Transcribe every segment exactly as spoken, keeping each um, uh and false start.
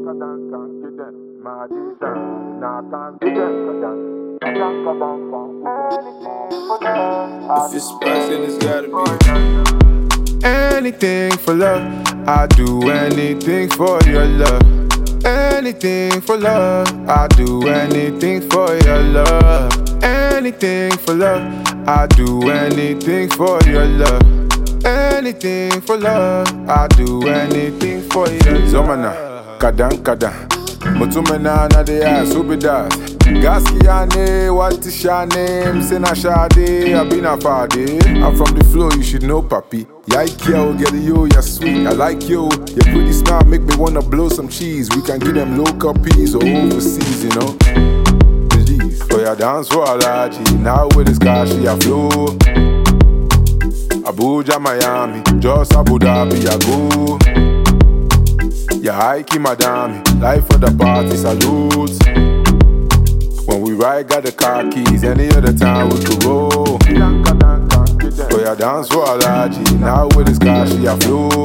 If it's spice, then it's gotta be anything for love. I do anything for your love. Anything for love. I do anything for your love. Anything for love. I do anything for your love. Anything for love. I do anything for your love. Zomana, kadan kadan. Mutumena na de ass, who be that? Gaskiane, what is your name? Sena Shade, Abina Fade. I'm from the flow, you should know, papi. Yike yo, get you, you're sweet. I like you, your pretty smile make me wanna blow some cheese. We can get them local peas or overseas, you know. Please, for your dance for allergy. Now with this car, she a flow. Abuja, Miami, just Abu Dhabi, I go. Yeah, hikey, madame, life for the party, salute. When we ride, got the car keys, any other time we could roll. For your dance for allergy, now with this car, she a flow.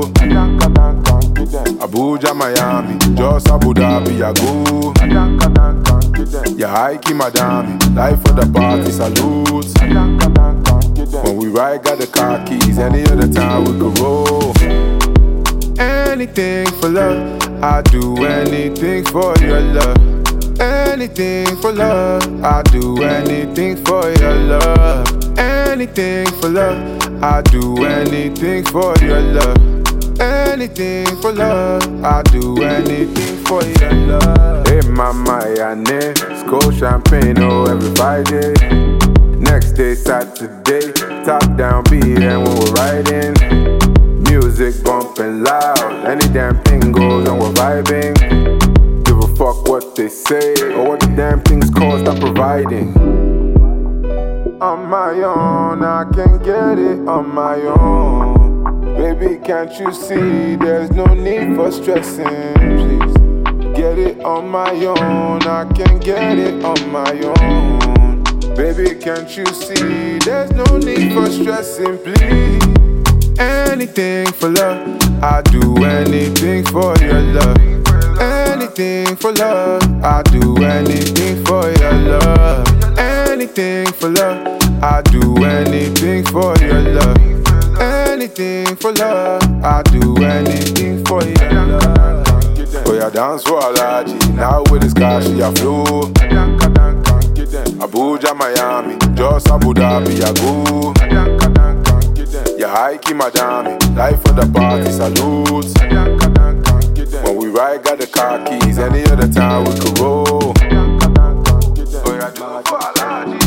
Abuja, Miami, just Abu Dhabi, I go. Yeah, hikey, madame, life for the party, salute. When we ride, got the car keys, any other time we could roll. Anything for love. I do anything for your love. Anything for love. I do anything for your love. Anything for love. I do anything for your love. Anything for love. I do anything for your love. Hey mama, yane, skull champagne, oh, every Friday. Next day, Saturday, top down beat and when we're riding. Music bumping loud, any damn thing goes and we're vibing. Give a fuck what they say or what the damn things cost I'm providing. On my own, I can get it on my own. Baby, can't you see there's no need for stressing, please. Get it on my own, I can get it on my own. Baby, can't you see there's no need for stressing, please. Anything for love. I do anything for your love. Anything for love. I do anything for your love. Anything for love. I do anything for your love. Anything for love. I do anything for your love. For your dance for allergy, now with this car she a flow. Abuja, Miami, just Abu Dhabi, I go. Yeah, hikey, madame, life for the party, salute. When we ride, got the car keys, any other time we could roll. Oh, yeah, do for allergy.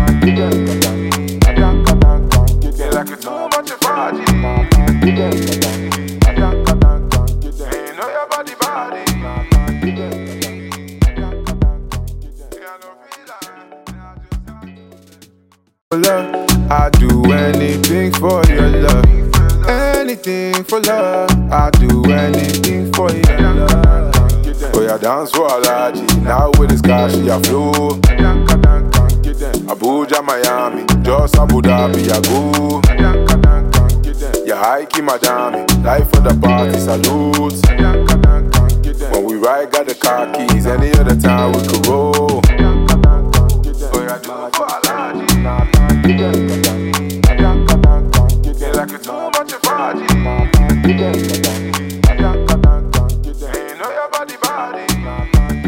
Yeah, like it's too much of allergy. Ain't know your body, body. For love. I do anything for your love. Anything for love. I do anything for your love. For your dance for allergy, now with this car she a flow. Abuja, Miami, just Abu Dhabi, I go. Yeah, hikey, madame, life for the party, salute. When we ride, got the car keys, any other time we could roll. Oh, yeah, do for allergy. Yeah, like it's too much of allergy. Ain't know your body, body.